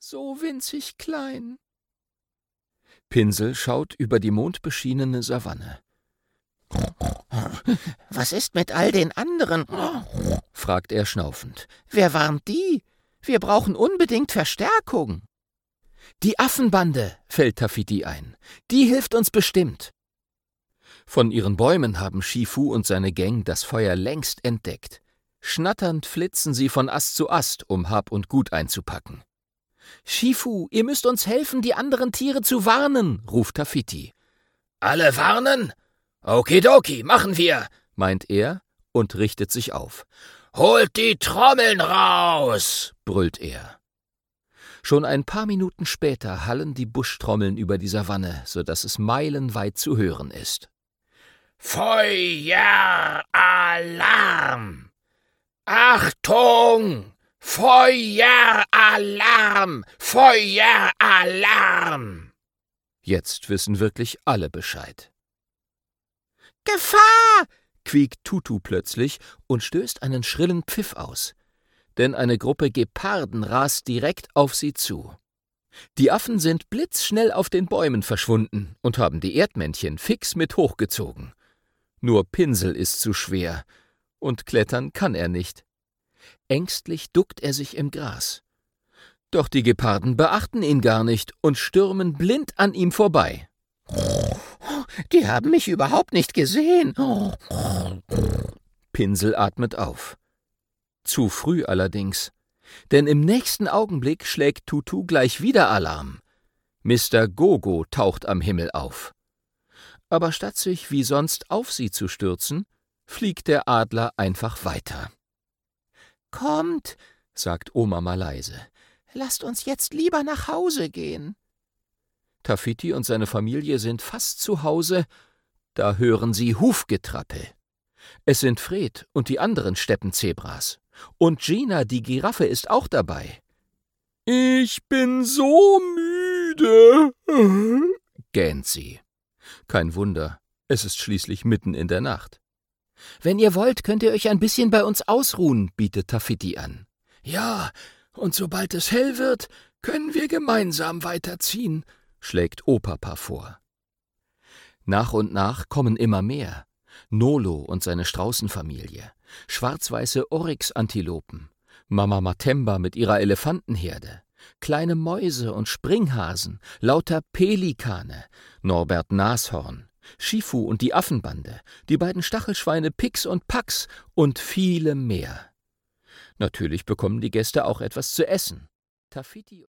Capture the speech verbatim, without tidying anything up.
so winzig klein. Pinsel schaut über die mondbeschienene Savanne. »Was ist mit all den anderen?« fragt er schnaufend. »Wer waren die? Wir brauchen unbedingt Verstärkung.« »Die Affenbande«, fällt Tafiti ein. »Die hilft uns bestimmt.« Von ihren Bäumen haben Shifu und seine Gang das Feuer längst entdeckt. Schnatternd flitzen sie von Ast zu Ast, um Hab und Gut einzupacken. »Shifu, ihr müsst uns helfen, die anderen Tiere zu warnen«, ruft Tafiti. »Alle warnen? Okidoki, machen wir«, meint er und richtet sich auf. »Holt die Trommeln raus«, brüllt er. Schon ein paar Minuten später hallen die Buschtrommeln über die Savanne, so dass es meilenweit zu hören ist. »Feueralarm! Achtung! Feueralarm! Feueralarm!« Jetzt wissen wirklich alle Bescheid. »Gefahr!« quiekt Tutu plötzlich und stößt einen schrillen Pfiff aus. Denn eine Gruppe Geparden rast direkt auf sie zu. Die Affen sind blitzschnell auf den Bäumen verschwunden und haben die Erdmännchen fix mit hochgezogen. Nur Pinsel ist zu schwer und klettern kann er nicht. Ängstlich duckt er sich im Gras. Doch die Geparden beachten ihn gar nicht und stürmen blind an ihm vorbei. »Die haben mich überhaupt nicht gesehen.« Pinsel atmet auf. Zu früh allerdings, denn im nächsten Augenblick schlägt Tutu gleich wieder Alarm. Mister Gogo taucht am Himmel auf. Aber statt sich wie sonst auf sie zu stürzen, fliegt der Adler einfach weiter. »Kommt«, sagt Oma mal leise, »lasst uns jetzt lieber nach Hause gehen.« Tafiti und seine Familie sind fast zu Hause, da hören sie Hufgetrappel. Es sind Fred und die anderen Steppenzebras. Und Gina, die Giraffe, ist auch dabei. »Ich bin so müde«, gähnt sie. Kein Wunder, es ist schließlich mitten in der Nacht. »Wenn ihr wollt, könnt ihr euch ein bisschen bei uns ausruhen«, bietet Tafiti an. »Ja, und sobald es hell wird, können wir gemeinsam weiterziehen«, schlägt Opapa vor. Nach und nach kommen immer mehr. Nolo und seine Straußenfamilie, schwarz-weiße Oryx-Antilopen, Mama Matemba mit ihrer Elefantenherde, kleine Mäuse und Springhasen, lauter Pelikane, Norbert Nashorn, Shifu und die Affenbande, die beiden Stachelschweine Pix und Pax und viele mehr. Natürlich bekommen die Gäste auch etwas zu essen. Tafiti